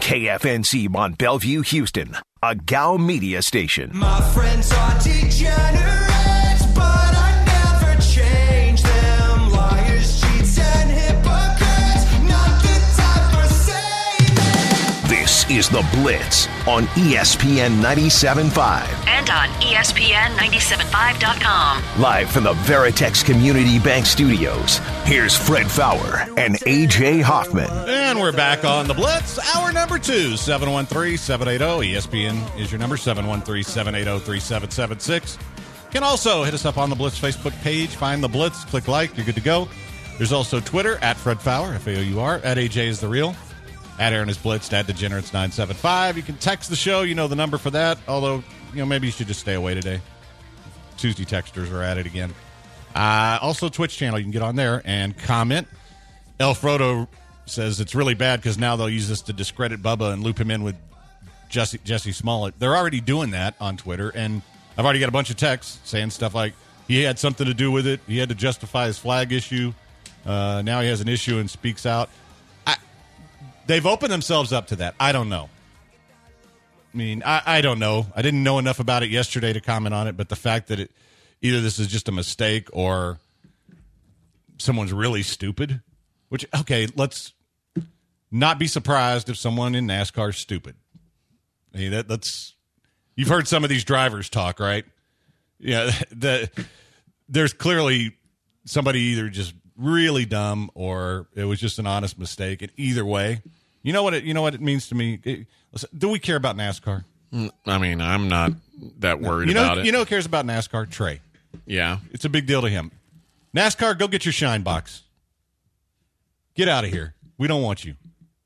KFNC Mont Bellevue, Houston, a Gow media station. My friends are degenerates, but I never change them. Liars, cheats, and hypocrites, not the type for saving. This is The Blitz on ESPN 97.5. And on ESPN 97.5.com. Live from the Veritex Community Bank Studios, here's Fred Faour and A.J. Hoffman. And we're back on The Blitz, hour number 2, 713-780. ESPN is your number, 713-780-3776. You can also hit us up on the Blitz Facebook page. Find The Blitz, click like, you're good to go. There's also Twitter, at Fred Faour, F-A-O-U-R, at AJ is the real, at Aaron is Blitzed, at Degenerates975. You can text the show, you know the number for that, although, maybe you should just stay away today. Tuesday texters are at it again. Also, Twitch channel, you can get on there and comment. El Frodo says it's really bad because now they'll use this to discredit Bubba and loop him in with Jesse Smollett. They're already doing that on Twitter, and I've already got a bunch of texts saying stuff like he had something to do with it. He had to justify his flag issue. Now he has an issue and speaks out. They've opened themselves up to that. I don't know. I don't know. I didn't know enough about it yesterday to comment on it, but the fact that either this is just a mistake or someone's really stupid, which, okay, let's not be surprised if someone in NASCAR is stupid. That's you've heard some of these drivers talk, right? Yeah, there's clearly somebody either just really dumb or it was just an honest mistake. And either way, you know what it means to me. Do we care about NASCAR? I'm not that worried about it. You know who cares about NASCAR? Trey. Yeah. It's a big deal to him. NASCAR, go get your shine box. Get out of here. We don't want you.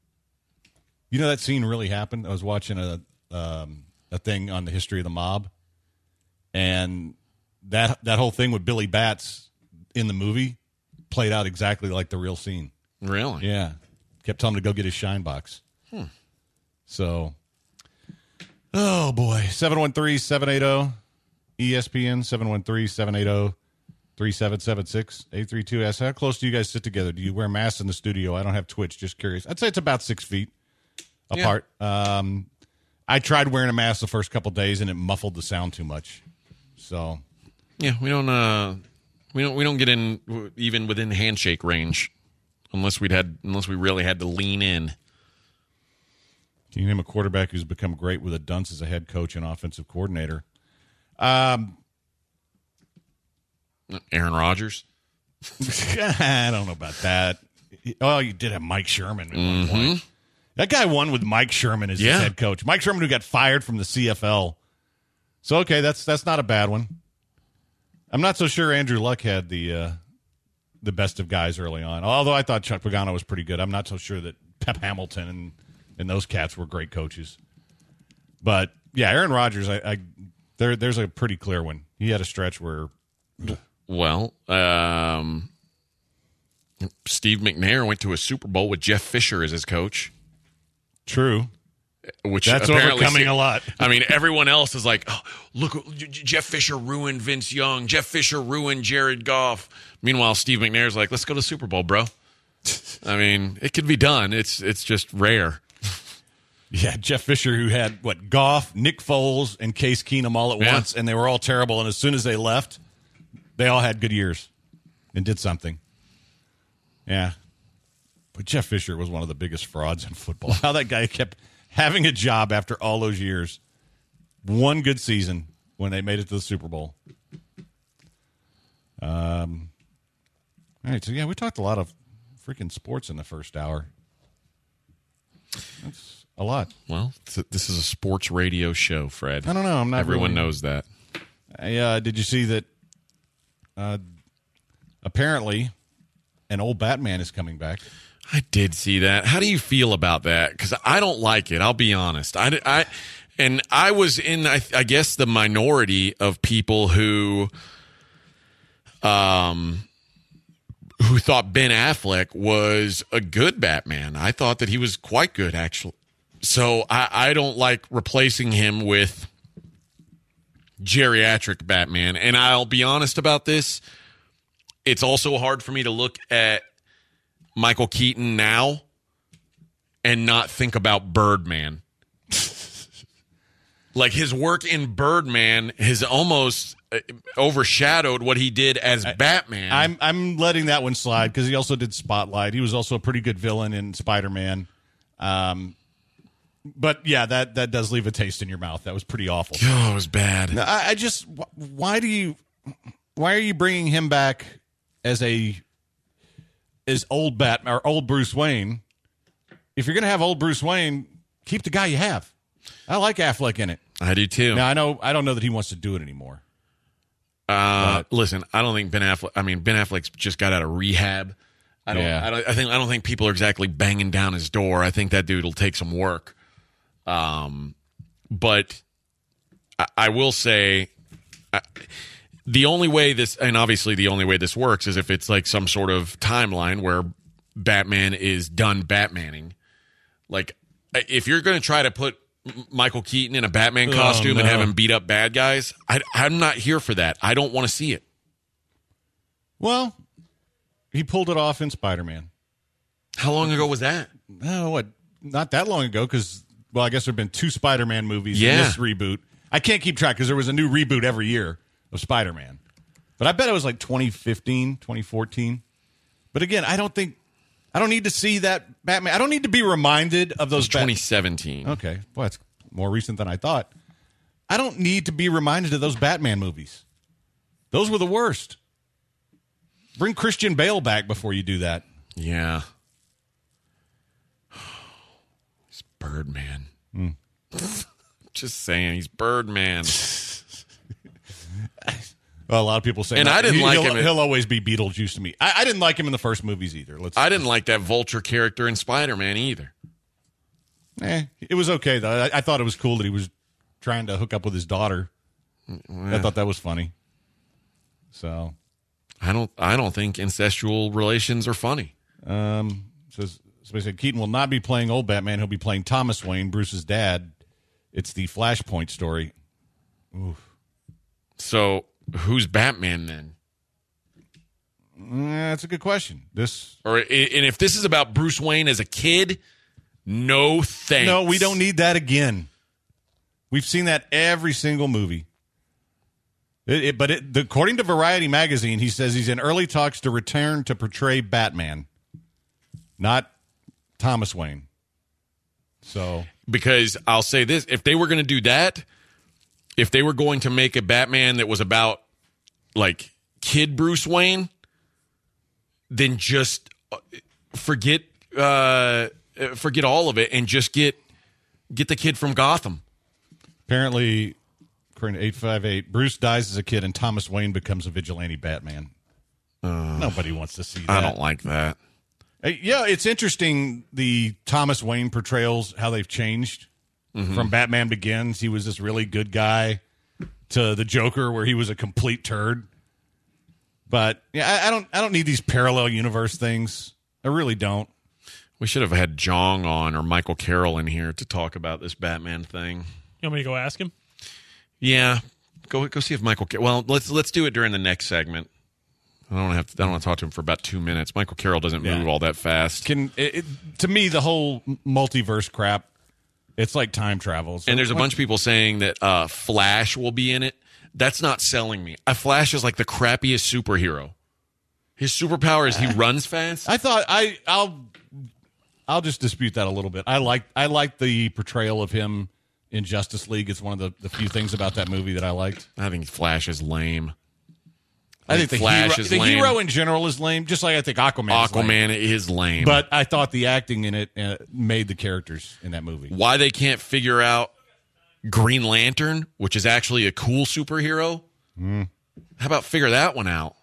You know that scene really happened? I was watching a thing on the history of the mob, and that whole thing with Billy Batts in the movie played out exactly like the real scene. Really? Yeah. Kept telling him to go get his shine box. So, oh boy. 713-780 ESPN, 713-780-3776, 832-S. How close do you guys sit together? Do you wear masks in the studio? I don't have Twitch, just curious. I'd say it's about 6 feet apart. Yeah. I tried wearing a mask the first couple days and it muffled the sound too much. So, yeah, we don't get in even within handshake range unless we really had to lean in. Can you name a quarterback who's become great with a dunce as a head coach and offensive coordinator? Aaron Rodgers? I don't know about that. Oh, you did have Mike Sherman at one point. That guy won with Mike Sherman as his head coach. Mike Sherman, who got fired from the CFL. So, okay, that's not a bad one. I'm not so sure Andrew Luck had the best of guys early on, although I thought Chuck Pagano was pretty good. I'm not so sure that Pep Hamilton and those cats were great coaches. But, yeah, Aaron Rodgers, there's a pretty clear one. He had a stretch where... Well, Steve McNair went to a Super Bowl with Jeff Fisher as his coach. True. Which that's overcoming a lot. Everyone else is like, oh, look, Jeff Fisher ruined Vince Young. Jeff Fisher ruined Jared Goff. Meanwhile, Steve McNair's like, let's go to the Super Bowl, bro. It can be done. It's just rare. Yeah, Jeff Fisher, who had, Goff, Nick Foles, and Case Keenum all at once, and they were all terrible. And as soon as they left, they all had good years and did something. Yeah. But Jeff Fisher was one of the biggest frauds in football. How that guy kept having a job after all those years. One good season when they made it to the Super Bowl. All right, so yeah, we talked a lot of freaking sports in the first hour. That's a lot. Well, this is a sports radio show, Fred. I don't know. Everyone knows that. Did you see that apparently an old Batman is coming back? I did see that. How do you feel about that? Because I don't like it. I'll be honest. I was in, I guess, the minority of people who thought Ben Affleck was a good Batman. I thought that he was quite good, actually. So I don't like replacing him with geriatric Batman. And I'll be honest about this. It's also hard for me to look at Michael Keaton now and not think about Birdman. Like his work in Birdman has almost overshadowed what he did as Batman. I'm letting that one slide because he also did Spotlight. He was also a pretty good villain in Spider-Man. But yeah, that does leave a taste in your mouth. That was pretty awful. Oh, it was bad. Now, I just why are you bringing him back as old Batman or old Bruce Wayne? If you're gonna have old Bruce Wayne, keep the guy you have. I like Affleck in it. I do too. Now I don't know that he wants to do it anymore. Listen, I don't think Ben Affleck. I mean, Ben Affleck's just got out of rehab. I don't think people are exactly banging down his door. I think that dude will take some work. But I will say, the only way this, and obviously the only way this works is if it's like some sort of timeline where Batman is done Batmaning. Like, if you're going to try to put Michael Keaton in a Batman costume and have him beat up bad guys, I'm not here for that. I don't want to see it. Well, he pulled it off in Spider-Man. How long ago was that? Not that long ago, because, well, I guess there have been 2 Spider-Man movies in this reboot. I can't keep track because there was a new reboot every year of Spider-Man. But I bet it was like 2015, 2014. But again, I don't need to see that Batman. I don't need to be reminded of those. 2017. Okay. Well, that's more recent than I thought. I don't need to be reminded of those Batman movies. Those were the worst. Bring Christian Bale back before you do that. Yeah. He's Birdman. Just saying, he's Birdman. Well, a lot of people say, and I didn't like him. He'll always be Beetlejuice to me. I didn't like him in the first movies either. I didn't like that Vulture character in Spider-Man either. It was okay though. I thought it was cool that he was trying to hook up with his daughter. I thought that was funny. So, I don't think incestual relations are funny. Says Keaton will not be playing old Batman. He'll be playing Thomas Wayne, Bruce's dad. It's the Flashpoint story. Oof. So, who's Batman then? That's a good question. And if this is about Bruce Wayne as a kid, no thanks. No, we don't need that again. We've seen that every single movie. But according to Variety magazine, he says he's in early talks to return to portray Batman, not Thomas Wayne. So, because I'll say this, if they were going to do that, if they were going to make a Batman that was about like kid Bruce Wayne, then just forget all of it and just get the kid from Gotham. Apparently, according to 858, Bruce dies as a kid and Thomas Wayne becomes a vigilante Batman. Nobody wants to see that. I don't like that. Yeah, it's interesting, the Thomas Wayne portrayals, how they've changed. From Batman Begins, he was this really good guy, to the Joker, where he was a complete turd. But yeah, I don't need these parallel universe things. I really don't. We should have had Jong on or Michael Carroll in here to talk about this Batman thing. You want me to go ask him? Yeah, go see if Michael. Well, let's do it during the next segment. I don't want to talk to him for about 2 minutes. Michael Carroll doesn't move all that fast. To me, the whole multiverse crap, it's like time travel. So and there's a bunch of people saying that Flash will be in it. That's not selling me. Flash is like the crappiest superhero. His superpower is he runs fast. I thought I'll just dispute that a little bit. I like the portrayal of him in Justice League. It's one of the few things about that movie that I liked. I think Flash is lame. I think the hero in general is lame, just like I think Aquaman is lame. But I thought the acting in it made the characters in that movie. Why they can't figure out Green Lantern, which is actually a cool superhero? How about figure that one out?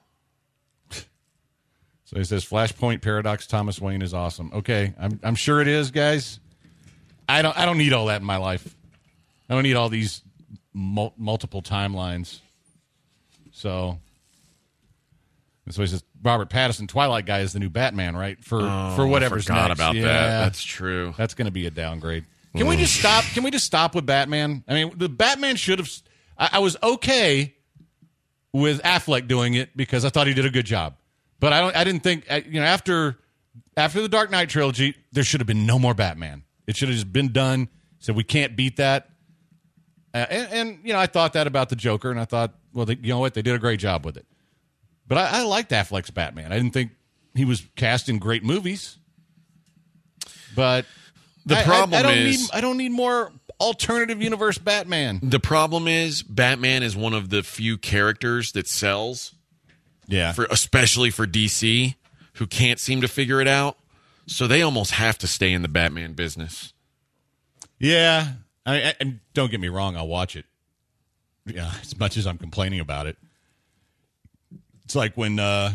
So he says, Flashpoint Paradox Thomas Wayne is awesome. Okay, I'm sure it is, guys. I don't need all that in my life. I don't need all these multiple timelines. So he says, Robert Pattinson, Twilight guy, is the new Batman, right? For whatever's I forgot next. about that. That's true. That's going to be a downgrade. Can we just stop? Can we just stop with Batman? I mean, the Batman should have. I was okay with Affleck doing it because I thought he did a good job. But I didn't think after after the Dark Knight trilogy, there should have been no more Batman. It should have just been done. So we can't beat that. And I thought that about the Joker, and I thought, well, you know what? They did a great job with it. But I liked Affleck's Batman. I didn't think he was cast in great movies. But The problem I don't need more alternative universe Batman. The problem is Batman is one of the few characters that sells. Yeah. Especially for DC, who can't seem to figure it out. So they almost have to stay in the Batman business. Yeah. And don't get me wrong, I'll watch it. Yeah, as much as I'm complaining about it. It's like when the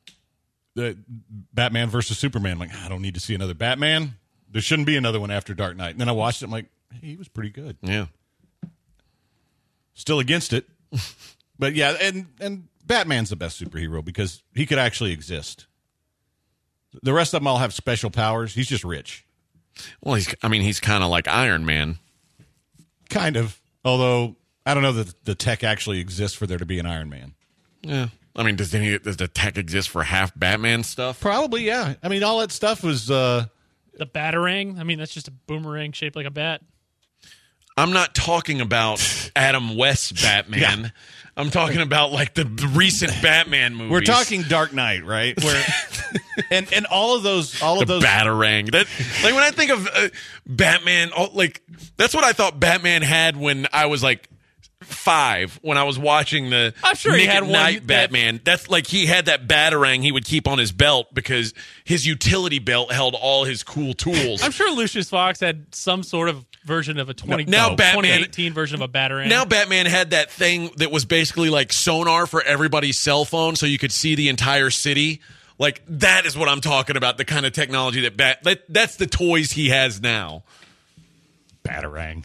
Batman versus Superman, I'm like, I don't need to see another Batman. There shouldn't be another one after Dark Knight. And then I watched it, I'm like, hey, he was pretty good. Yeah. Still against it. But yeah, and Batman's the best superhero because he could actually exist. The rest of them all have special powers. He's just rich. Well, he's kind of like Iron Man. Kind of. Although, I don't know that the tech actually exists for there to be an Iron Man. Yeah. I mean, does the tech exist for half Batman stuff? Probably, yeah. I mean, all that stuff was... The Batarang? I mean, that's just a boomerang shaped like a bat. I'm not talking about Adam West's Batman. Yeah. I'm talking about like the recent Batman movies. We're talking Dark Knight, right? Where and all of those Batarang. That like when I think of Batman, like that's what I thought Batman had when I was like 5 when I was watching the I'm sure he had Night one Batman. That's like he had that Batarang he would keep on his belt because his utility belt held all his cool tools. I'm sure Lucius Fox had some sort of version of a 2018 version of a Batarang. Now Batman had that thing that was basically like sonar for everybody's cell phone so you could see the entire city. Like that is what I'm talking about, the kind of technology that's the toys he has now. Batarang.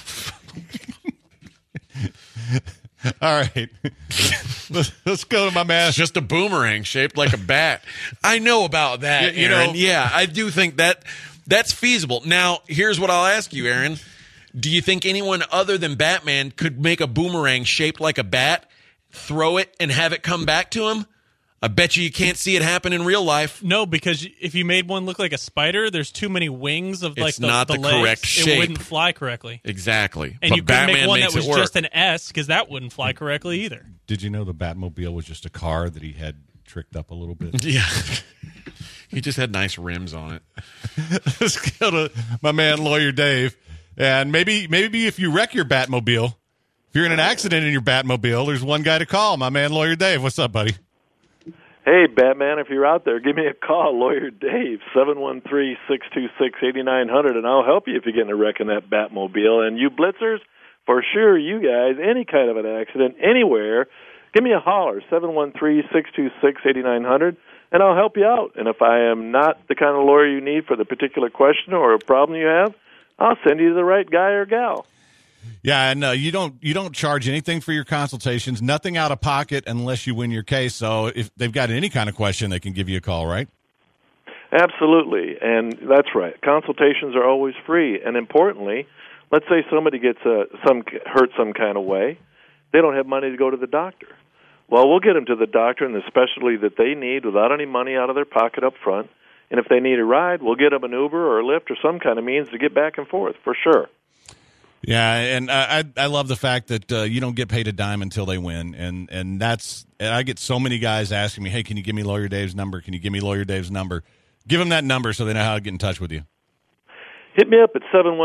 All right. Let's go to my man. It's just a boomerang shaped like a bat. I know about that, Aaron. Yeah, I do think that's feasible. Now, here's what I'll ask you, Aaron. Do you think anyone other than Batman could make a boomerang shaped like a bat, throw it, and have it come back to him? I bet you can't see it happen in real life. No, because if you made one look like a spider, there's too many wings of like It's not the legs. correct shape. It wouldn't fly correctly. Exactly. And but you couldn't Batman make one makes that was it work. just an S because that wouldn't fly correctly either. Did you know the Batmobile was just a car that he had tricked up a little bit? Yeah. He just had nice rims on it. Let's go to my man, Lawyer Dave. And maybe if you wreck your Batmobile, if you're in an accident in your Batmobile, there's one guy to call. My man, Lawyer Dave. What's up, buddy? Hey, Batman, if you're out there, give me a call, Lawyer Dave, 713-626-8900, and I'll help you if you get in a wreck in that Batmobile. And you blitzers, for sure, you guys, any kind of an accident, anywhere, give me a holler, 713-626-8900, and I'll help you out. And if I am not the kind of lawyer you need for the particular question or a problem you have, I'll send you to the right guy or gal. Yeah, and you don't charge anything for your consultations, nothing out of pocket unless you win your case. So if they've got any kind of question, they can give you a call, right? Absolutely, and that's right. Consultations are always free, and importantly, let's say somebody gets hurt some kind of way, they don't have money to go to the doctor. Well, we'll get them to the doctor and the specialty that they need without any money out of their pocket up front. And if they need a ride, we'll get them an Uber or a Lyft or some kind of means to get back and forth, for sure. Yeah, and I love the fact that you don't get paid a dime until they win, and I get so many guys asking me, hey, can you give me Lawyer Dave's number? Can you give me Lawyer Dave's number? Give them that number so they know how to get in touch with you. Hit me up at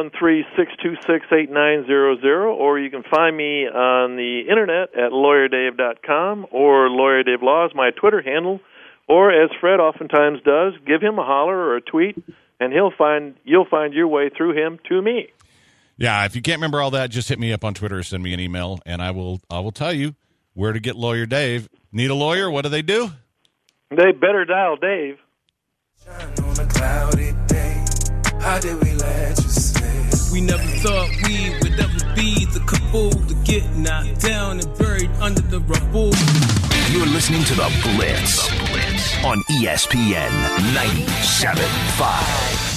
713-626-8900, or you can find me on the internet at LawyerDave.com, or Lawyer Dave Law is my Twitter handle, or as Fred oftentimes does, give him a holler or a tweet, and you'll find your way through him to me. Yeah, if you can't remember all that, just hit me up on Twitter or send me an email, and I will tell you where to get Lawyer Dave. Need a lawyer? What do? They better dial Dave. On a cloudy day, how did we let you slip? We never thought we would ever be the couple to get knocked down and buried under the rubble. You're listening to The Blitz, on ESPN 97.5.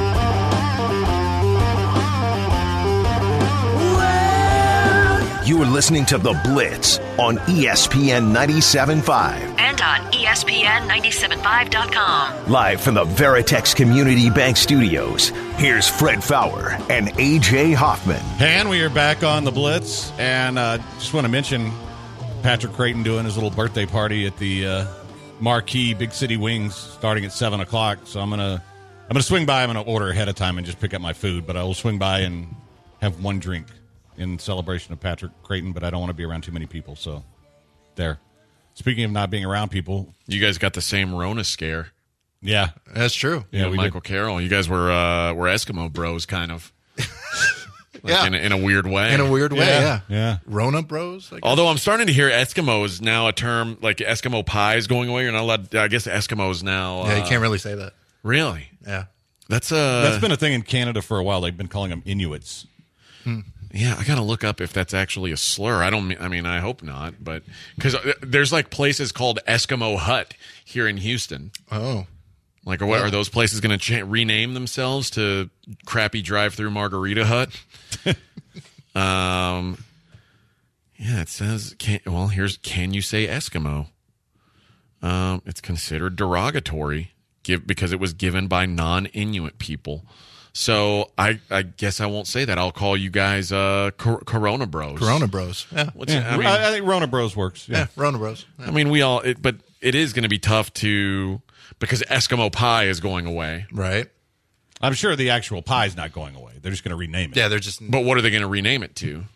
You are listening to The Blitz on ESPN 97.5. And on ESPN975.com. Live from the Veritex Community Bank Studios, here's Fred Fowler and A.J. Hoffman. And we are back on The Blitz. And just want to mention Patrick Creighton doing his little birthday party at the Marquee Big City Wings starting at 7 o'clock. So I'm gonna swing by. I'm going to order ahead of time and just pick up my food. But I will swing by and have one drink in celebration of Patrick Creighton, but I don't want to be around too many people, so there. Speaking of not being around people. You guys got the same Rona scare. Yeah. That's true. Yeah, Michael Carroll. You guys were Eskimo bros, kind of. Yeah. In a weird way. In a weird way, Yeah. Rona bros, I guess. Although I'm starting to hear Eskimo is now a term, like Eskimo pie is going away. You're not allowed, I guess Eskimos now. Yeah, you can't really say that. Really? Yeah. That's been a thing in Canada for a while. They've been calling them Inuits. Yeah, I got to look up if that's actually a slur. I hope not, but because there's like places called Eskimo Hut here in Houston. Oh. Like, what are those places going to rename themselves to crappy drive-through Margarita Hut? Yeah, it says, can you say Eskimo? It's considered derogatory because it was given by non-Inuit people. So I guess I won't say that. I'll call you guys Corona Bros. Corona Bros. Yeah. I think Rona Bros works. Yeah, Rona Bros. Yeah. I mean, but it is going to be tough because Eskimo pie is going away. Right. I'm sure the actual pie's not going away. They're just going to rename it. Yeah, they're just. But what are they going to rename it to?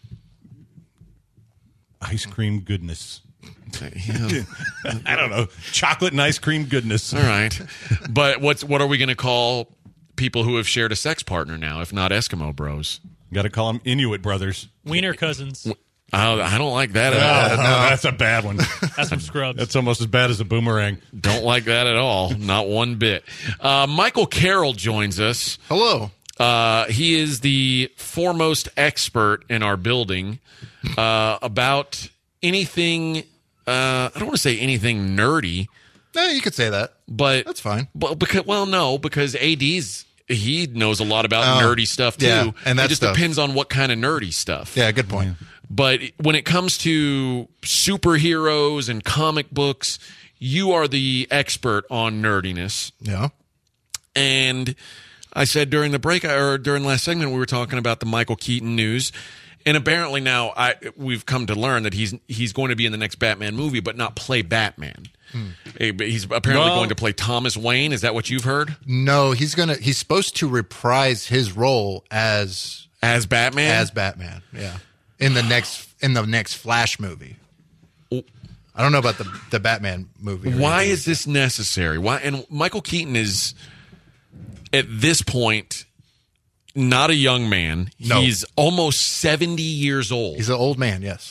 Ice cream goodness. Yeah. I don't know. Chocolate and ice cream goodness. All right. But what are we going to call people who have shared a sex partner now, if not Eskimo bros? Got to call them Inuit brothers. Wiener cousins. I don't like that at all. No, that's a bad one. That's from Scrubs. That's almost as bad as a boomerang. Don't like that at all. Not one bit. Michael Carroll joins us. Hello. He is the foremost expert in our building about anything. I don't want to say anything nerdy. No, you could say that, but that's fine. But because he knows a lot about nerdy stuff too. Yeah, and it just depends on what kind of nerdy stuff. Yeah, good point. But when it comes to superheroes and comic books, you are the expert on nerdiness. Yeah. And I said during the break, or during last segment, we were talking about the Michael Keaton news. And apparently now we've come to learn that he's going to be in the next Batman movie, but not play Batman. He's apparently going to play Thomas Wayne. Is that what you've heard? No, he's supposed to reprise his role as Batman. As Batman, yeah. In the next Flash movie. I don't know about the Batman movie. Why is this necessary? Why? And Michael Keaton is at this point not a young man. No. He's almost 70 years old. He's an old man, yes.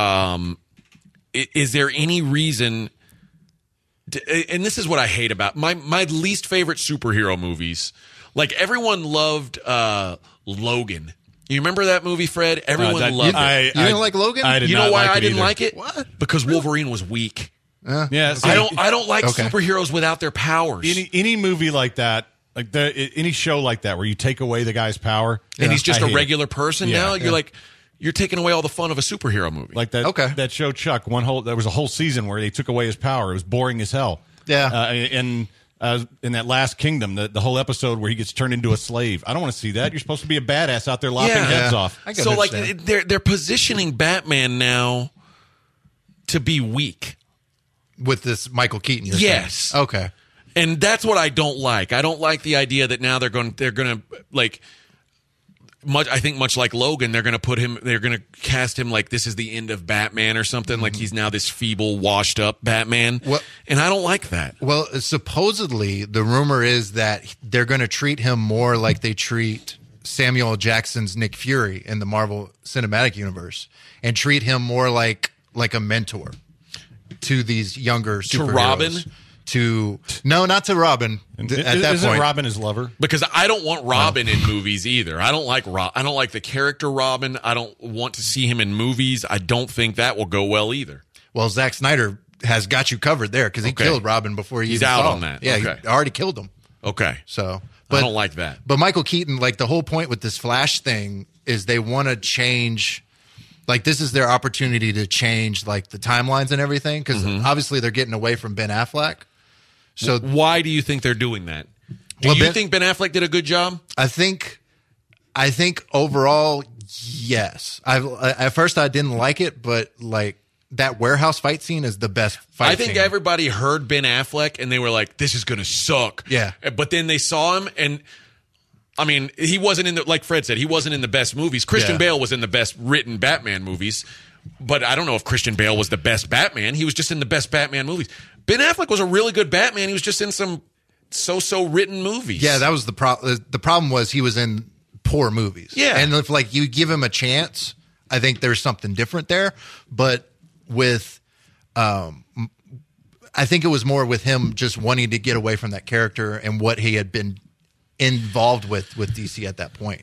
Is there any reason and this is what I hate about my least favorite superhero movies. Like, everyone loved Logan. You remember that movie, Fred? Everyone loved it. You didn't like Logan? I You know why I didn't like it? What? Because Wolverine was weak. Yeah, I don't like superheroes without their powers. Any movie like that, like any show like that, where you take away the guy's power, and he's just a a regular person now. You're like, you're taking away all the fun of a superhero movie. Like that. That show Chuck. There was a whole season where they took away his power. It was boring as hell. Yeah. In that Last Kingdom, the whole episode where he gets turned into a slave. I don't want to see that. You're supposed to be a badass out there lopping heads off. So like they're positioning Batman now to be weak with this Michael Keaton. Yes. Saying. Okay. And that's what I don't like. I don't like the idea that now they're going to like much like Logan, they're going to cast him like this is the end of Batman or something. Mm-hmm. Like he's now this feeble, washed up Batman. And I don't like that. Well, supposedly the rumor is that they're going to treat him more like they treat Samuel L. Jackson's Nick Fury in the Marvel Cinematic Universe, and treat him more like a mentor to these younger superheroes. To Robin? No, not to Robin. At that Isn't point, Robin his lover? Because I don't want Robin in movies either. I don't like the character Robin. I don't want to see him in movies. I don't think that will go well either. Well, Zack Snyder has got you covered there because he killed Robin before he's out saw on him. that. Yeah, okay. He already killed him. Okay. So, I don't like that. But Michael Keaton, like the whole point with this Flash thing is they want to change Like, this is their opportunity to change, like, the timelines and everything, because obviously they're getting away from Ben Affleck. So why do you think they're doing that? Do you think Ben Affleck did a good job? I think overall, yes. At first I didn't like it, but like that warehouse fight scene is the best fight I think scene. everybody heard Ben Affleck and they were like, this is going to suck. Yeah. But then they saw him and I mean, he wasn't in the, like Fred said, he wasn't in the best movies. Christian Bale was in the best written Batman movies. But I don't know if Christian Bale was the best Batman. He was just in the best Batman movies. Ben Affleck was a really good Batman. He was just in some so-so written movies. Yeah, that was the problem. The problem was he was in poor movies. Yeah. And if like you give him a chance, I think there's something different there. But with, I think it was more with him just wanting to get away from that character and what he had been involved with DC at that point.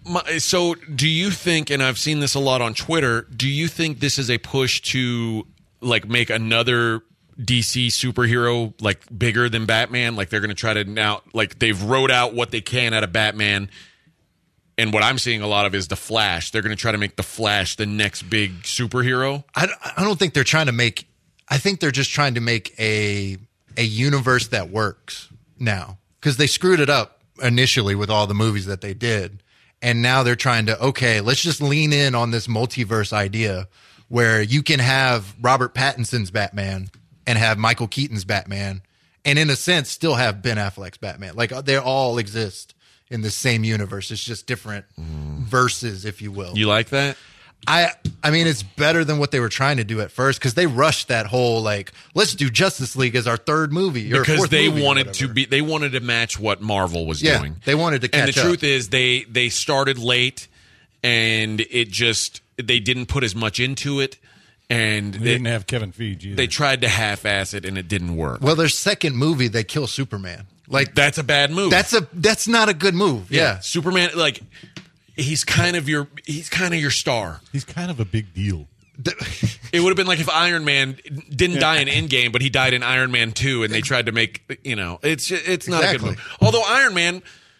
So do you think, and I've seen this a lot on Twitter, do you think this is a push to like make another DC superhero like bigger than Batman? Like they're going to try to now, like they've wrote out what they can out of Batman. And what I'm seeing a lot of is the Flash. They're going to try to make the Flash the next big superhero. I don't think they're trying to make, I think they're just trying to make a universe that works now. Because they screwed it up initially with all the movies that they did. And now they're trying to, okay, let's just lean in on this multiverse idea where you can have Robert Pattinson's Batman and have Michael Keaton's Batman, and in a sense, still have Ben Affleck's Batman. Like, they all exist in the same universe. It's just different verses, if you will. You like that? I mean, it's better than what they were trying to do at first because they rushed that whole, like, let's do Justice League as our third movie. Or because fourth they movie wanted they wanted to match what Marvel was doing. They wanted to catch up. And the truth is they started late and it just, they didn't put as much into it. And they didn't have Kevin Feige either. They tried to half-ass it and it didn't work. Well, their second movie, they kill Superman. Like, that's a bad move. That's not a good move. Yeah. Superman, like, he's kind of your star. He's kind of a big deal. It would have been like if Iron Man didn't die in Endgame, but he died in Iron Man 2, and they tried to make, it's not a good move. Although Iron Man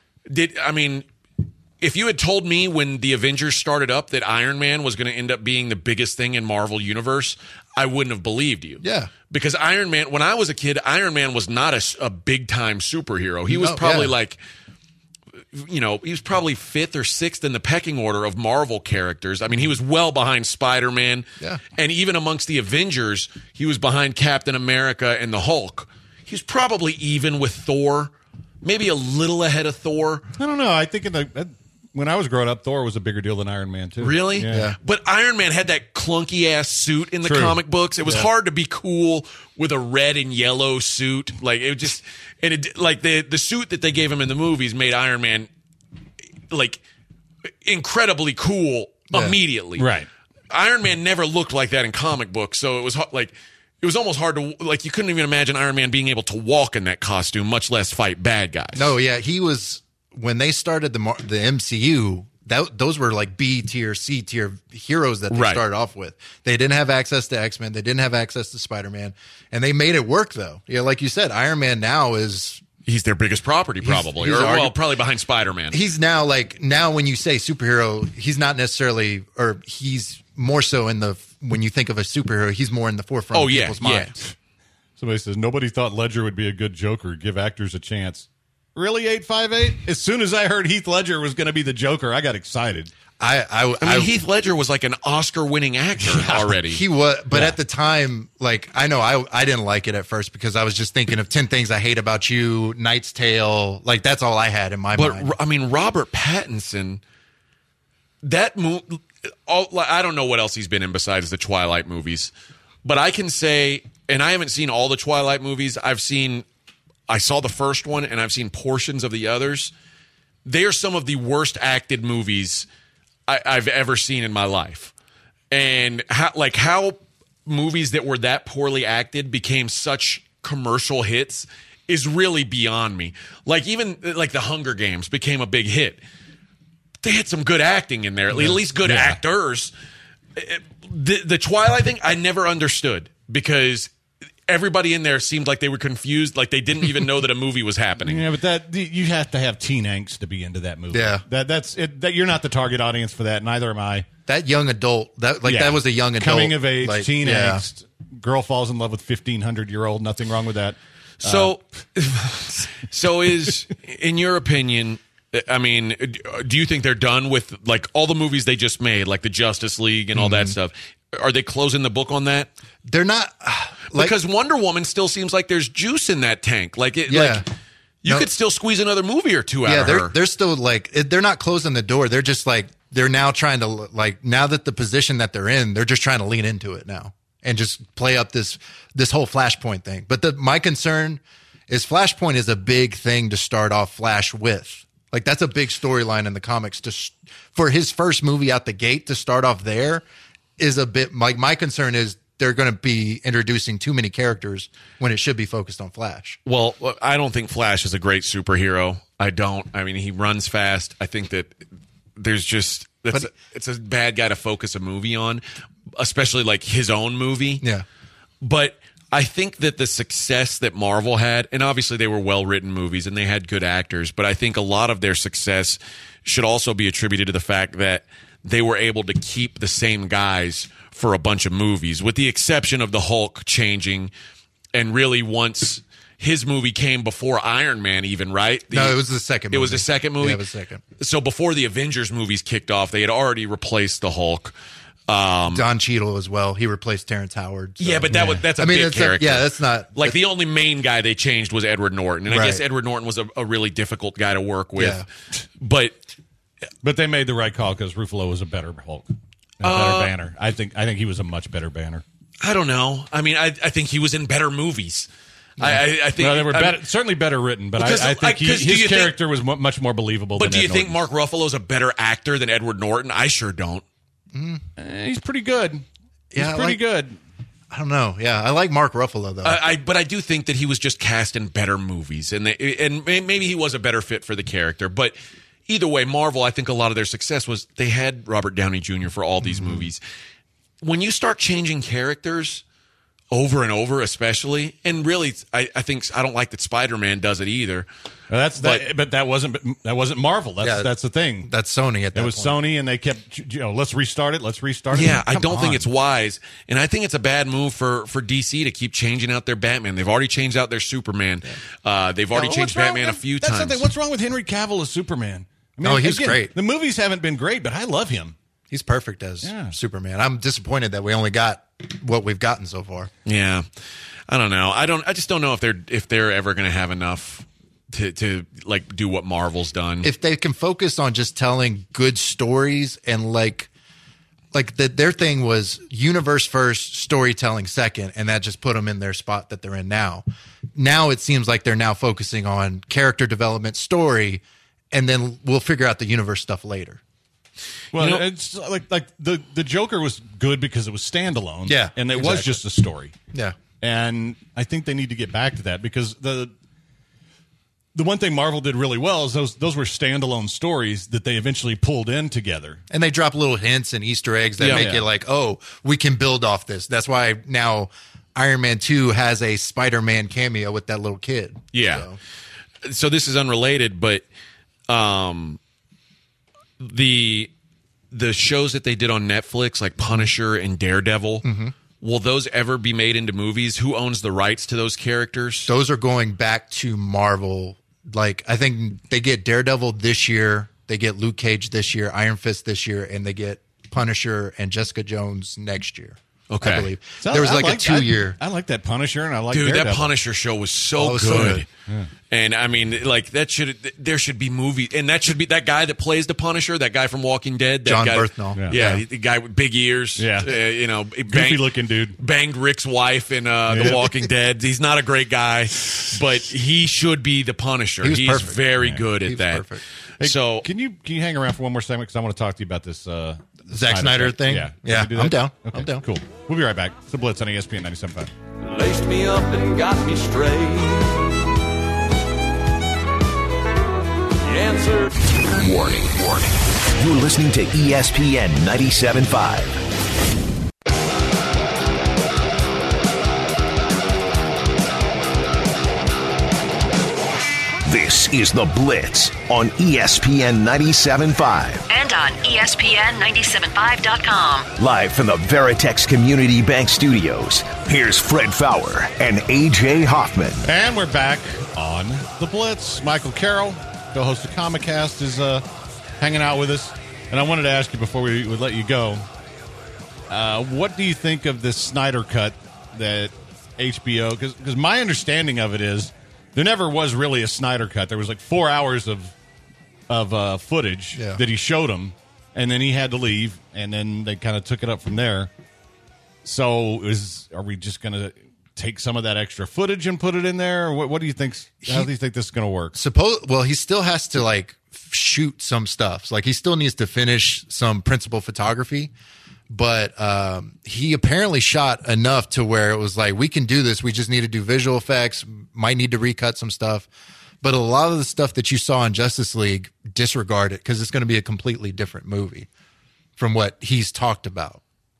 if you had told me when the Avengers started up that Iron Man was going to end up being the biggest thing in Marvel Universe, I wouldn't have believed you. Yeah. Because Iron Man, when I was a kid, Iron Man was not a big-time superhero. He was probably he was probably 5th or 6th in the pecking order of Marvel characters. I mean, he was well behind Spider-Man. Yeah. And even amongst the Avengers, he was behind Captain America and the Hulk. He's probably even with Thor, maybe a little ahead of Thor. I don't know. I think when I was growing up, Thor was a bigger deal than Iron Man, too. Really? Yeah. But Iron Man had that clunky-ass suit in the comic books. It was hard to be cool with a red and yellow suit. Like, it just... And it, like the suit that they gave him in the movies made Iron Man like incredibly cool immediately. Right. Iron Man never looked like that in comic books, so it was like it was almost hard to you couldn't even imagine Iron Man being able to walk in that costume, much less fight bad guys. No, yeah, he was when they started the MCU. Those were like B tier, C tier heroes that they started off with. They didn't have access to X-Men. They didn't have access to Spider-Man. And they made it work, though. Yeah, like you said, Iron Man now is... He's their biggest property, probably. Probably behind Spider-Man. He's now when you say superhero, he's not necessarily... Or he's more so when you think of a superhero, he's more in the forefront of people's minds. Somebody says, nobody thought Ledger would be a good Joker. Give actors a chance. Really, 858? As soon as I heard Heath Ledger was going to be the Joker, I got excited. I mean, Heath Ledger was like an Oscar-winning actor already. He was, but at the time, like, I know I didn't like it at first because I was just thinking of 10 Things I Hate About You, Knight's Tale. Like, that's all I had in my mind. But, I mean, Robert Pattinson, I don't know what else he's been in besides the Twilight movies. But I can say, and I haven't seen all the Twilight movies. I saw the first one, and I've seen portions of the others. They are some of the worst acted movies I've ever seen in my life. And how movies that were that poorly acted became such commercial hits is really beyond me. Like, even like The Hunger Games became a big hit. They had some good acting in there, at least good actors. The Twilight thing, I never understood because everybody in there seemed like they were confused, like they didn't even know that a movie was happening. Yeah, but you have to have teen angst to be into that movie. Yeah. That's it. That you're not the target audience for that. Neither am I. That young adult, that was a young adult. Coming of age, like, teen angst. Girl falls in love with 1,500-year-old. Nothing wrong with that. So, so is, in your opinion, I mean, do you think they're done with like all the movies they just made, like the Justice League and all that stuff? Are they closing the book on that? They're not. Because Wonder Woman still seems like there's juice in that tank. Like it, like you could still squeeze another movie or two out of her. They're still like, they're not closing the door. They're just like, they're now trying to, like, now that the position that they're in, they're just trying to lean into it now and just play up this whole Flashpoint thing. But my concern is Flashpoint is a big thing to start off Flash with. Like, that's a big storyline in the comics. For his first movie out the gate to start off there is a bit, like, my concern is they're going to be introducing too many characters when it should be focused on Flash. Well, I don't think Flash is a great superhero. I don't. I mean, he runs fast. I think that there's just it's a bad guy to focus a movie on, especially like his own movie. Yeah. But I think that the success that Marvel had, and obviously they were well-written movies and they had good actors, but I think a lot of their success should also be attributed to the fact that they were able to keep the same guys for a bunch of movies, with the exception of the Hulk changing. And really, once his movie came before Iron Man, even, right? No, it was the second movie. It was the second movie? Yeah, it was the second. So before the Avengers movies kicked off, they had already replaced the Hulk. Don Cheadle as well. He replaced Terrence Howard. So. Yeah, but that's a big character. That's not... Like, the only main guy they changed was Edward Norton. And I guess Edward Norton was a really difficult guy to work with. Yeah. But they made the right call because Ruffalo was a better Hulk. A better Banner. I think he was a much better Banner. I don't know. I mean, I think he was in better movies. Yeah. I think they were certainly better written, but I think his character was much more believable. But than do you think Mark Ruffalo's a better actor than Edward Norton? I sure don't. He's pretty good. He's pretty good. I don't know. Yeah, I like Mark Ruffalo though. But I do think that he was just cast in better movies, and maybe he was a better fit for the character. But either way, Marvel, I think a lot of their success was they had Robert Downey Jr. for all these movies. When you start changing characters over and over, especially, and really, I think I don't like that Spider-Man does it either. But that wasn't Marvel. That's the thing. That's Sony at that point. It was Sony, and they kept, let's restart it. Yeah, I don't think it's wise, and I think it's a bad move for DC to keep changing out their Batman. They've already changed out their Superman. They've already changed Batman a few times. Something. What's wrong with Henry Cavill as Superman? I mean, he's great. The movies haven't been great, but I love him. He's perfect as Superman. I'm disappointed that we only got what we've gotten so far. Yeah, I don't know. I just don't know if they're ever going to have enough to like do what Marvel's done. If they can focus on just telling good stories and like their thing was universe first, storytelling second, and that just put them in their spot that they're in now. Now it seems like they're now focusing on character development, story, and then we'll figure out the universe stuff later. Well, it's like the Joker was good because it was standalone. Yeah, and it was just a story. Yeah, and I think they need to get back to that because the one thing Marvel did really well is those were standalone stories that they eventually pulled in together. And they drop little hints and Easter eggs that make it like, oh, we can build off this. That's why now Iron Man 2 has a Spider-Man cameo with that little kid. Yeah. So this is unrelated, but the shows that they did on Netflix, like Punisher and Daredevil, will those ever be made into movies? Who owns the rights to those characters? Those are going back to Marvel. Like, I think they get Daredevil this year, they get Luke Cage this year, Iron Fist this year, and they get Punisher and Jessica Jones next year. Okay. I believe. There was like a 2-year. I like that Punisher, and I like Dude, Daredevil. that Punisher show was so good. Yeah. And I mean, like there should be movies, and that should be that guy that plays the Punisher, that guy from Walking Dead, that John guy, Bernthal. Yeah, the guy with big ears. Yeah, goofy looking dude. Banged Rick's wife in The Walking Dead. He's not a great guy, but he should be the Punisher. He's very good at that. Perfect. Hey, so can you hang around for one more segment because I want to talk to you about this Zack Snyder thing? Yeah, I'm down. Okay, I'm down. Cool. We'll be right back. It's The Blitz on ESPN 97.5. Laced me up and got me straight. The answer. Warning. You're listening to ESPN 97.5. This is The Blitz on ESPN 97.5. And on ESPN 97.5.com. Live from the Veritex Community Bank Studios, here's Fred Fowler and A.J. Hoffman. And we're back on The Blitz. Michael Carroll, co-host of Comicast, is hanging out with us. And I wanted to ask you before we would let you go, what do you think of this Snyder Cut that HBO, because my understanding of it is there never was really a Snyder Cut. There was like 4 hours of footage that he showed him, and then he had to leave, and then they kind of took it up from there. So are we just going to take some of that extra footage and put it in there? Or what do you think? How do you think this is going to work? Well, he still has to like shoot some stuff. Like he still needs to finish some principal photography. But he apparently shot enough to where it was like, we can do this. We just need to do visual effects, might need to recut some stuff. But a lot of the stuff that you saw in Justice League, disregard it because it's going to be a completely different movie from what he's talked about.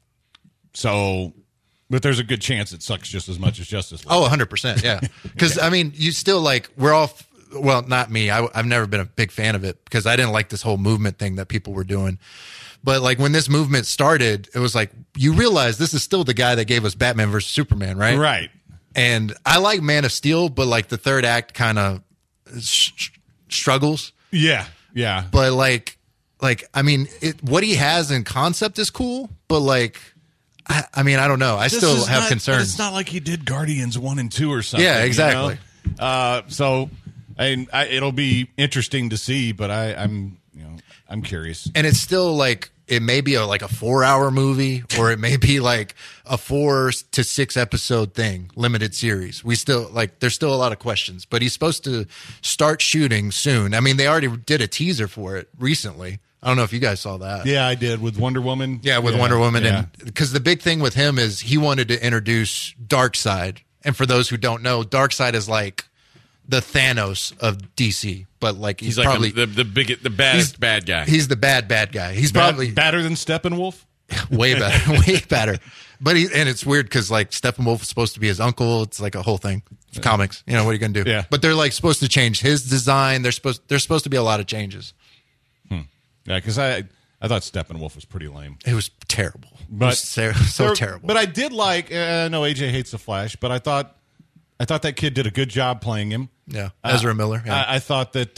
So, but there's a good chance it sucks just as much as Justice League. Oh, 100%, yeah. Because, I mean, you still like, we're all, well, not me. I've never been a big fan of it because I didn't like this whole movement thing that people were doing. But like when this movement started, it was like, you realize this is still the guy that gave us Batman versus Superman, right? Right. And I like Man of Steel, but like the third act kind of struggles. Yeah. Yeah. But like, I mean, what he has in concept is cool, but like, I mean, I don't know. I still have concerns. It's not like he did Guardians 1 and 2 or something. Yeah, exactly. You know? So it'll be interesting to see, but I'm curious. And it's still like, it may be like a 4-hour movie, or it may be like a 4 to 6 episode thing, limited series. We still like, there's still a lot of questions, but he's supposed to start shooting soon. I mean, they already did a teaser for it recently. I don't know if you guys saw that. Yeah, I did with Wonder Woman. Yeah, with Wonder Woman. Yeah. And because the big thing with him is he wanted to introduce Darkseid. And for those who don't know, Darkseid is like the Thanos of DC, but like he's like probably the baddest bad guy. He's the bad guy. He's probably badder than Steppenwolf. Way better, way better. But and it's weird because like Steppenwolf is supposed to be his uncle. It's like a whole thing. It's comics, you know, what are you gonna do? Yeah. But they're like supposed to change his design. There's supposed to be a lot of changes. Yeah, because I thought Steppenwolf was pretty lame. It was terrible. But it was so terrible. But I did like. I know AJ hates the Flash, but I thought that kid did a good job playing him. Yeah, Ezra Miller. Yeah. I thought that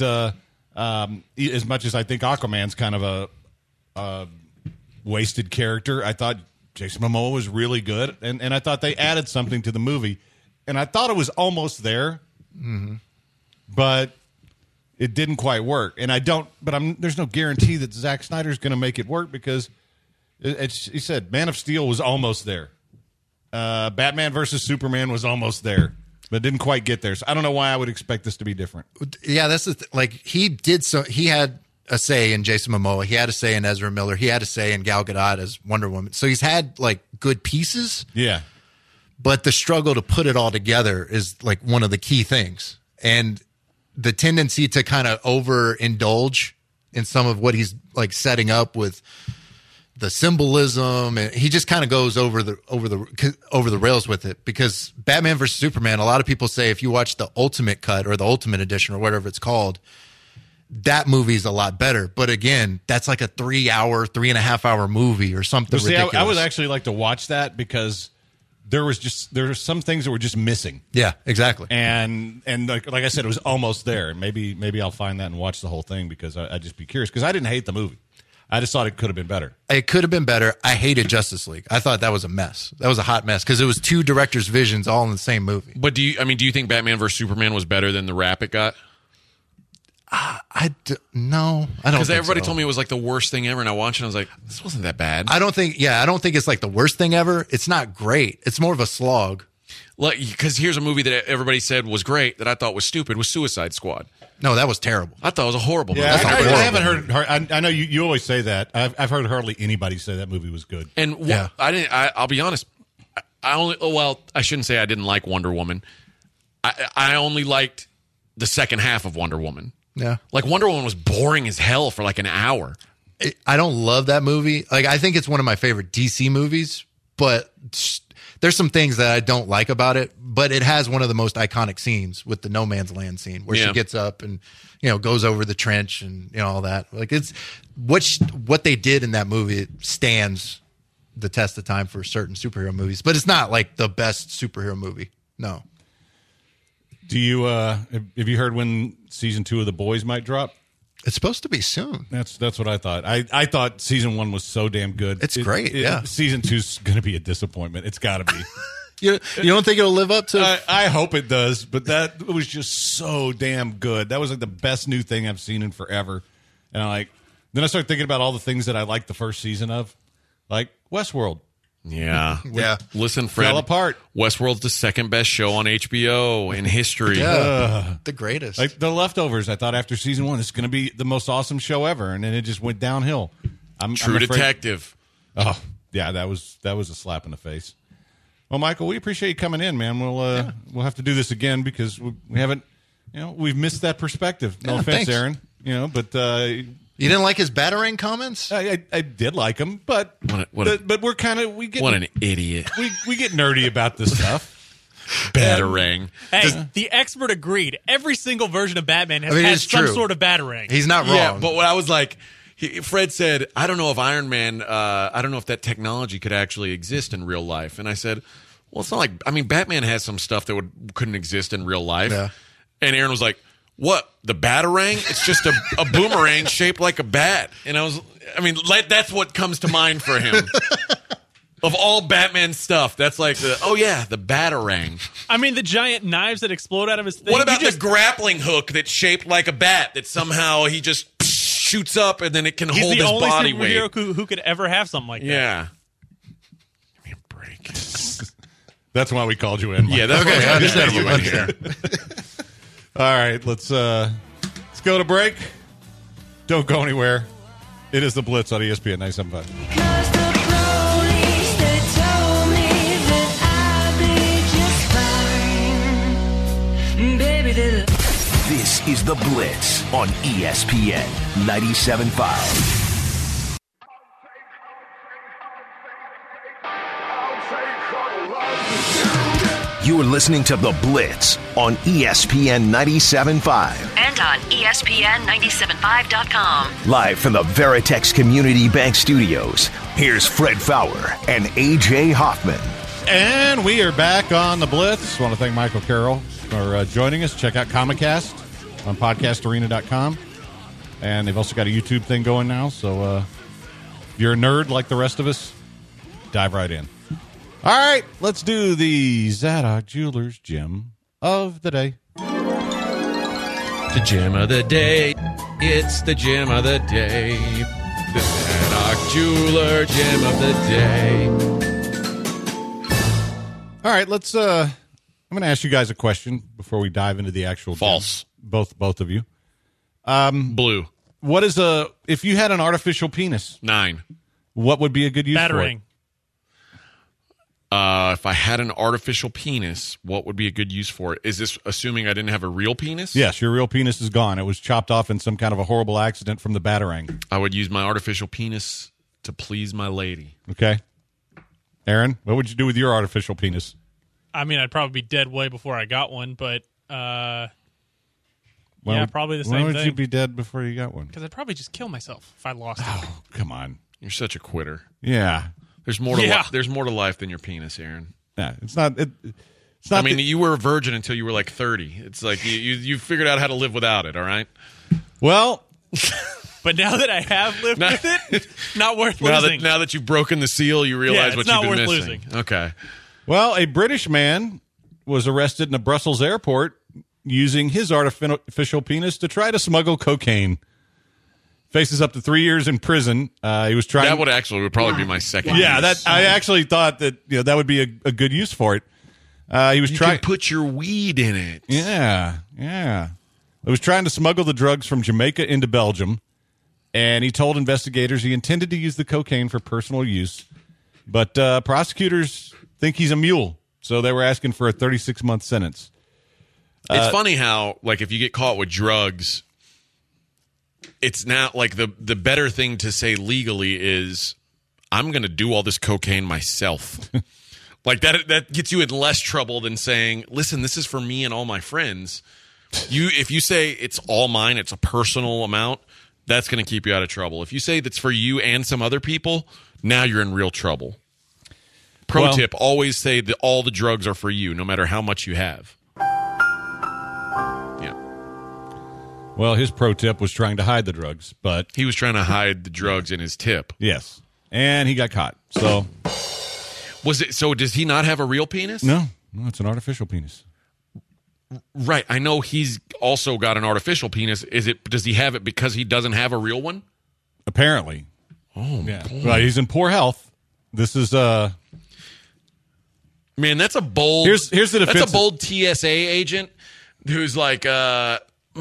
as much as I think Aquaman's kind of a wasted character, I thought Jason Momoa was really good, and I thought they added something to the movie, and I thought it was almost there, but it didn't quite work. And there's no guarantee that Zack Snyder's going to make it work because he said Man of Steel was almost there. Batman versus Superman was almost there, but didn't quite get there. So I don't know why I would expect this to be different. Yeah, that's like he had a say in Jason Momoa. He had a say in Ezra Miller. He had a say in Gal Gadot as Wonder Woman. So he's had like good pieces. Yeah. But the struggle to put it all together is like one of the key things. And the tendency to kind of overindulge in some of what he's like setting up with the symbolism, and he just kind of goes over the rails with it. Because Batman versus Superman, a lot of people say if you watch the Ultimate Cut or the Ultimate Edition or whatever it's called, that movie's a lot better. But again, that's like a 3.5 hour movie or something ridiculous. I would actually like to watch that because there were some things that were just missing. Yeah, exactly. And like I said, it was almost there. Maybe I'll find that and watch the whole thing because I'd just be curious because I didn't hate the movie. I just thought it could have been better. It could have been better. I hated Justice League. I thought that was a mess. That was a hot mess because it was two directors' visions all in the same movie. But do you think Batman vs Superman was better than the rap it got? No, I don't. Because everybody told me it was like the worst thing ever, and I watched it and I was like, this wasn't that bad. I don't think it's like the worst thing ever. It's not great. It's more of a slog. Like, because here's a movie that everybody said was great that I thought was stupid was Suicide Squad. No, that was terrible. I thought it was a horrible movie. Yeah, I haven't heard. I know you always say that. I've heard hardly anybody say that movie was good. And I'll be honest. I shouldn't say I didn't like Wonder Woman. I only liked the second half of Wonder Woman. Yeah, like Wonder Woman was boring as hell for like an hour. I don't love that movie. Like I think it's one of my favorite DC movies, but there's some things that I don't like about it. But it has one of the most iconic scenes with the no man's land scene where she gets up and goes over the trench and all that. Like it's what they did in that movie. It stands the test of time for certain superhero movies, but it's not like the best superhero movie. No. Do you have you heard when season 2 of The Boys might drop? It's supposed to be soon. That's what I thought. I thought season 1 was so damn good. It's great. Yeah. Season 2's going to be a disappointment. It's got to be. You don't think it'll live up to? I hope it does, but that was just so damn good. That was like the best new thing I've seen in forever. And then I started thinking about all the things that I liked the first season of, like Westworld. Yeah. Yeah. Listen, Fred. Fell apart. Westworld's the second best show on HBO in history. Yeah. The greatest. Like The Leftovers, I thought after season 1, it's going to be the most awesome show ever, and then it just went downhill. True Detective. Oh, yeah, that was a slap in the face. Well, Michael, we appreciate you coming in, man. We'll have to do this again because we haven't, we've missed that perspective. No offense, thanks. Aaron. But you didn't like his Batarang comments? I did like him, but but we're kind of what an idiot. We get nerdy about this stuff. Batarang. Hey, the expert agreed. Every single version of Batman has some sort of Batarang. He's not wrong. Yeah, but what I was like, Fred said, I don't know if Iron Man, I don't know if that technology could actually exist in real life. And I said, well, it's not like, Batman has some stuff that couldn't exist in real life. Yeah. And Aaron was like, what, the Batarang? It's just a boomerang shaped like a bat. And that's what comes to mind for him. Of all Batman stuff, that's like the Batarang. The giant knives that explode out of his thing. What about the grappling hook that's shaped like a bat that somehow he just shoots up and then it can hold his body weight? He's the only superhero who could ever have something like that. Yeah. Give me a break. That's why we called you in, Mike. Yeah, that's Okay, why understandable. you in here. All right, let's go to break. Don't go anywhere. It is the Blitz on ESPN 97.5. Because the police, they told me that I'd be just fine. Baby, This is the Blitz on ESPN 97.5. You're listening to The Blitz on ESPN 97.5. And on ESPN 975.com. Live from the Veritex Community Bank Studios, here's Fred Fowler and A.J. Hoffman. And we are back on the Blitz. I want to thank Michael Carroll for joining us. Check out Comicast on podcastarena.com. And they've also got a YouTube thing going now. So if you're a nerd like the rest of us, dive right in. All right, let's do the Zadok Jewelers Gem of the Day. The gem of the day. It's the gem of the day. The Zadok Jeweler gem of the day. All right, let's I'm going to ask you guys a question before we dive into the actual False. gem. Both of you. Blue. What is if you had an artificial penis, 9. what would be a good use for Batarang. it? If I had an artificial penis, what would be a good use for it? Is this assuming I didn't have a real penis? Yes, your real penis is gone. It was chopped off in some kind of a horrible accident from the Batarang. I would use my artificial penis to please my lady. Okay. Aaron, what would you do with your artificial penis? I'd probably be dead way before I got one, but probably the same Why would thing. you be dead before you got one? Because I'd probably just kill myself if I lost it. Oh, come on. You're such a quitter. Yeah. There's more to there's more to life than your penis, Aaron. Yeah, it's not. It's not. You were a virgin until you were like 30. It's like you figured out how to live without it. All right. Well, but now that I have lived with it, not worth losing. Now that you've broken the seal, you realize what you've been missing. Losing. Okay. Well, a British man was arrested in a Brussels airport using his artificial penis to try to smuggle cocaine. Faces up to 3 years in prison. He was trying. That would probably be my second. Yeah, use. I actually thought that that would be a good use for it. He was trying. You can put your weed in it. Yeah. He was trying to smuggle the drugs from Jamaica into Belgium, and he told investigators he intended to use the cocaine for personal use, but prosecutors think he's a mule, so they were asking for a 36-month sentence. It's funny how, like, if you get caught with drugs, it's now like the better thing to say legally is I'm going to do all this cocaine myself. Like that gets you in less trouble than saying, listen, this is for me and all my friends. If you say it's all mine, it's a personal amount, that's going to keep you out of trouble. If you say that's for you and some other people, now you're in real trouble. Pro tip, always say that all the drugs are for you, no matter how much you have. Yeah. Well, his pro tip was trying to hide the drugs, but he was trying to hide the drugs in his tip. Yes. And he got caught. So so does he not have a real penis? No, it's an artificial penis. Right. I know he's also got an artificial penis. Does he have it because he doesn't have a real one? Apparently. Oh, yeah. boy. Well, he's in poor health. This is man, that's a bold. Here's the defense. That's a bold TSA agent who's like, so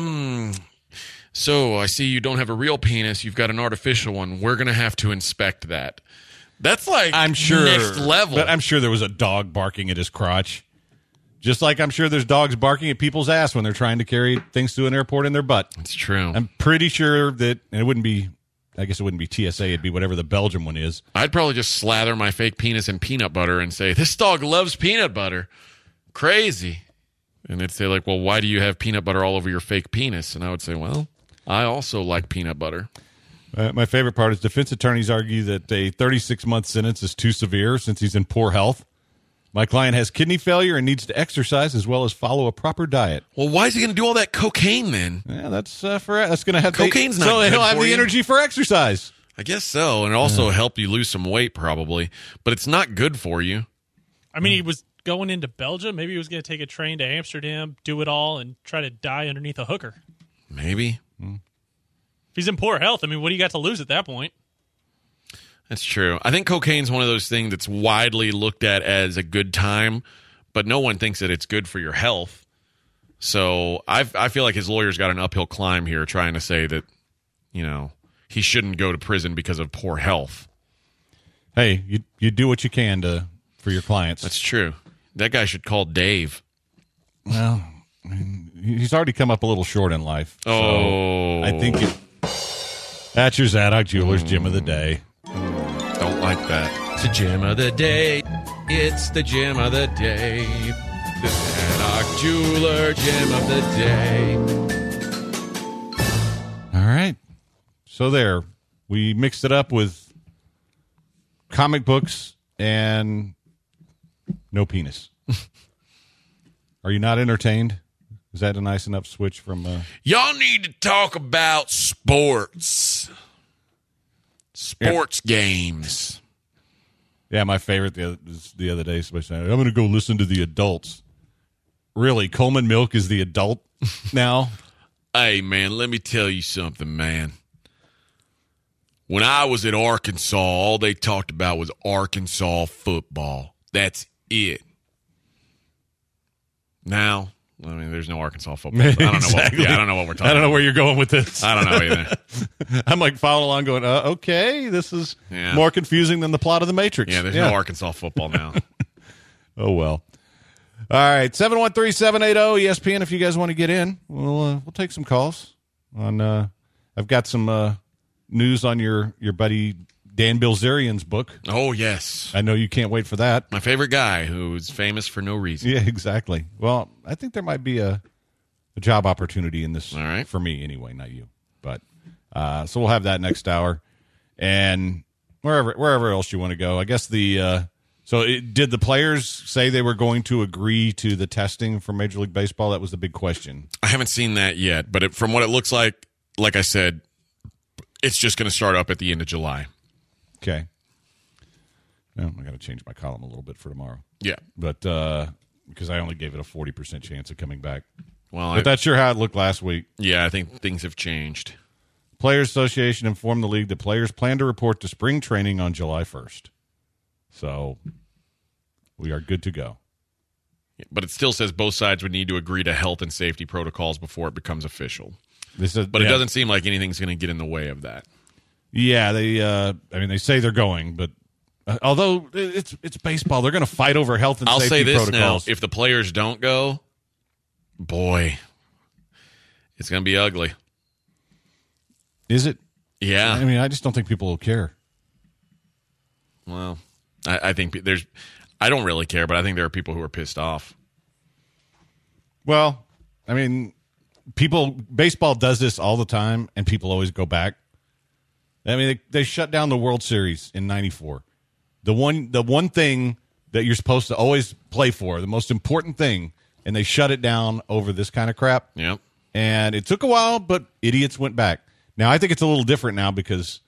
I see you don't have a real penis. You've got an artificial one. We're gonna have to inspect that. That's like I'm sure next level. But I'm sure there was a dog barking at his crotch. Just like I'm sure there's dogs barking at people's ass when they're trying to carry things to an airport in their butt. It's true. I'm pretty sure that and it wouldn't be TSA, it'd be whatever the Belgium one is. I'd probably just slather my fake penis in peanut butter and say, this dog loves peanut butter. Crazy. And they'd say, like, well, why do you have peanut butter all over your fake penis? And I would say, well, I also like peanut butter. My favorite part is defense attorneys argue that a 36-month sentence is too severe since he's in poor health. My client has kidney failure and needs to exercise as well as follow a proper diet. Well, why is he going to do all that cocaine then? Yeah, that's going to have cocaine's not so good he'll have for the you. energy for exercise. I guess so, and it also help you lose some weight probably, but it's not good for you. I mean, he was going into Belgium. Maybe he was going to take a train to Amsterdam, do it all, and try to die underneath a hooker. Maybe. If he's in poor health, I mean, what do you got to lose at that point? That's true. I think cocaine's one of those things that's widely looked at as a good time, but no one thinks that it's good for your health. So I feel like his lawyer's got an uphill climb here trying to say that, he shouldn't go to prison because of poor health. Hey, you do what you can for your clients. That's true. That guy should call Dave. Well, I mean, he's already come up a little short in life. So Oh. I think that's your Zadok Jewelers Gym of the Day. Don't like that. It's the gym of the day. It's the gym of the day. The Zadok Jeweler Gym of the day. All right. So there. We mixed it up with comic books and no penis. Are you not entertained? Is that a nice enough switch from... Y'all need to talk about sports. Sports games. Yeah, my favorite the other day, somebody said, I'm going to go listen to the adults. Really? Coleman Milk is the adult now? Hey, man, let me tell you something, man. When I was at Arkansas, all they talked about was Arkansas football. That's it. Now, I mean, there's no Arkansas football. I don't Exactly. I don't know what we're talking about. I don't know where you're going with this. I don't know either. I'm like following along going, okay, this is Yeah. more confusing than the plot of The Matrix. Yeah, there's no Arkansas football now. Oh, well. All right, 713-780-ESPN if you guys want to get in. We'll take some calls. I've got some news on your buddy Dan Bilzerian's book. Oh, yes. I know you can't wait for that. My favorite guy who's famous for no reason. Yeah, exactly. Well, I think there might be a job opportunity in this All right. for me anyway, not you. But so we'll have that next hour. And wherever else you want to go. I guess did the players say they were going to agree to the testing for Major League Baseball? That was the big question. I haven't seen that yet, but from what it looks like I said, it's just going to start up at the end of July. Okay. Well, I got to change my column a little bit for tomorrow. Yeah. But because I only gave it a 40% chance of coming back. Well, But that's sure how it looked last week. yeah, I think things have changed. Players Association informed the league that players plan to report to spring training on July 1st. So we are good to go. But it still says both sides would need to agree to health and safety protocols before it becomes official. But it doesn't seem like anything's going to get in the way of that. Yeah, they say they're going, but although it's baseball, they're going to fight over health and I'll safety say this protocols. now: if the players don't go, boy, it's going to be ugly. Is it? Yeah, I mean, I just don't think people will care. Well, I think I don't really care, but I think there are people who are pissed off. Well, I mean, baseball does this all the time, and people always go back. I mean, they shut down the World Series in '94. The one thing that you're supposed to always play for, the most important thing, and they shut it down over this kind of crap. Yep. And it took a while, but idiots went back. Now, I think it's a little different now because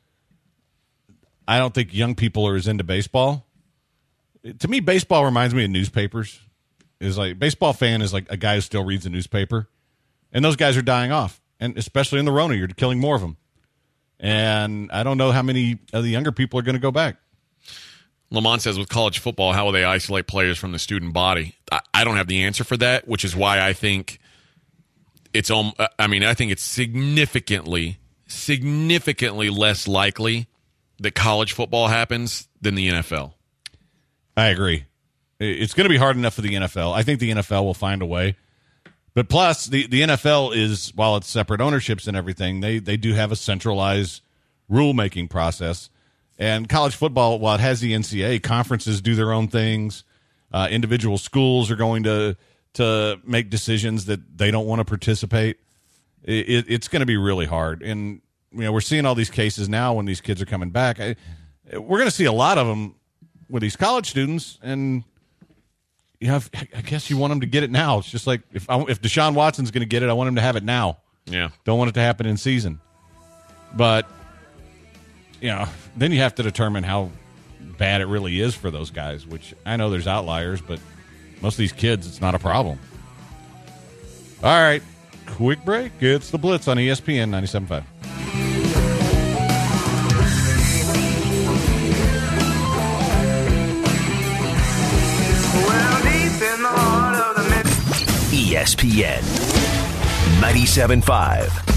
I don't think young people are as into baseball. To me, baseball reminds me of newspapers. Baseball fan is like a guy who still reads a newspaper. And those guys are dying off. And especially in the Rona, you're killing more of them. And I don't know how many of the younger people are going to go back. Lamont says, with college football, how will they isolate players from the student body? I don't have the answer for that, which is why I think it's I think it's significantly less likely that college football happens than the NFL. I agree. It's going to be hard enough for the NFL. I think the NFL will find a way. But plus, the NFL is, while it's separate ownerships and everything, they do have a centralized rule-making process. And college football, while it has the NCAA, conferences do their own things. Individual schools are going to make decisions that they don't want to participate. It's going to be really hard. And we're seeing all these cases now when these kids are coming back. We're going to see a lot of them with these college students, and I guess you want them to get it now. It's just like if Deshaun Watson's going to get it, I want him to have it now. Yeah, don't want it to happen in season. But then you have to determine how bad it really is for those guys. Which I know there's outliers, but most of these kids, it's not a problem. All right, quick break. It's the Blitz on ESPN 97.5. ESPN 97.5.